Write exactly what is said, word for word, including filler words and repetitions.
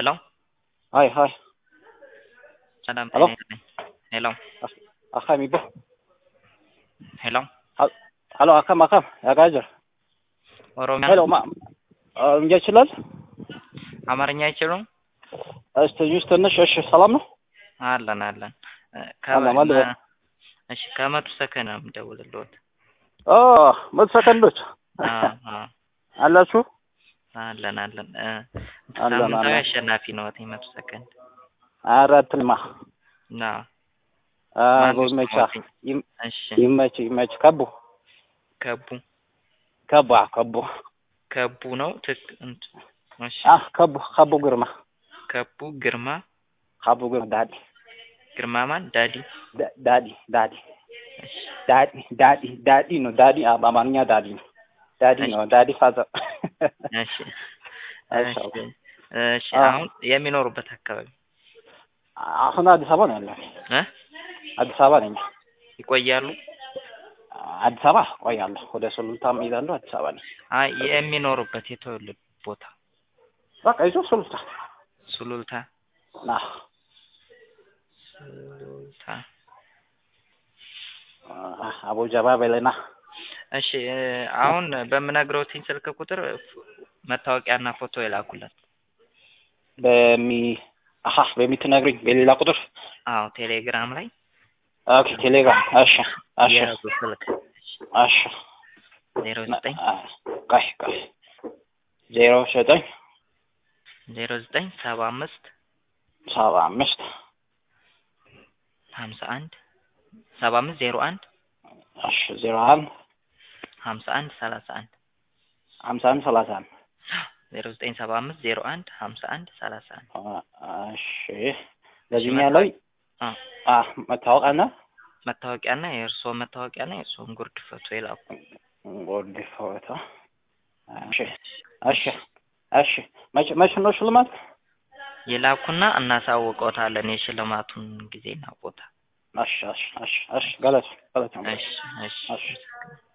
Hello? Hi, hi. Salam Hello? ጤና Hello? Akam ibo. Hello? Hello, akam akam. Ya gajer. ኦሮሚያ Hello, ma. እንጃ ይችላል? አማርኛ አይችሉም? እስቲ ትንሽ ትንሽ እሺ፣ ሰላም ነው? አለን አለን። አላ ማለት ነው። እሺ ከመቶ ሰከንድ ነው የምደውልልዎት። ኦ መቶ ሰከንዶች አዎ አዎ አላችሁ? አለን አለን። አለን ሳምንታዊ አለን። አሸናፊ ነው መቶ ሰከንድ። አራትማ ና አዎ ጎመቻ እሺ ይመች ይመች ከቡ ከቡ ከባ ከቡ ከቡ ነው ትክ እንት እሺ አህ ከቡ ከቡ ግርማ ከቡ ግርማ ከቡ ግርማ ዳዲ ግርማ ማን ዳዲ ዳዲ ዳዲ ዳዲ ዳዲ ዳዲ ነው ዳዲ በአማርኛ ዳዲ ነው ዳዲ ነው ዳዲ ፋዘር እሺ እሺ እሺ አሁን የሚኖሩበት አካባቢ አሁን አዲስ አበባ ነው ያለው እ አዲስ አበባ ነኝ ይቆያሉ አዲስ አበባ ቆያለሁ ወደ ሱሉልታም እሄዳለሁ አዲስ አበባ ነኝ አይ የሚኖሩበት የተወለዱ ቦታ በቃ ይዞ ሱሉልታ ሱሉልታ ና ሱሉልታ አቦ ጀባ በለና እሺ አሁን በምነግረው ስልክ ቁጥር መታወቂያና ፎቶ ይላኩልን በሚ አሃ በሚትነግሪኝ በሌላ ቁጥር አዎ ቴሌግራም ላይ ኦኬ ቴሌግራም እሺ እሺ ስልክ እሺ ዜሮ ዘጠኝ ቆይ ቆይ ዜሮ ዘጠኝ ዜሮ ዘጠኝ ሰባ አምስት ሰባ አምስት ሀምሳ አንድ ሰባ አምስት ዜሮ አንድ እሺ ዜሮ አንድ ሀምሳ አንድ ሰላሳ አንድ ሀምሳ አንድ ሰላሳ አንድ ዜሮ ዘጠኝ ሰባ አምስት ዜሮ አንድ ሀምሳ አንድ ሰላሳ አንድ እሺ ለዚህኛ ላይ አ መታወቂያና መታወቂያና የእርስዎ መታወቂያና የእርስዎን ጉርድ ፎቶ ይላኩ ጉርድ ፎቶ እሺ እሺ እሺ መቼ መቼ ነው ሽልማት ይላኩና እናሳውቀውታለን የሽልማቱን ጊዜና ቦታ እሺ እሺ እሺ እሺ ገለጽ ገለጽ እሺ እሺ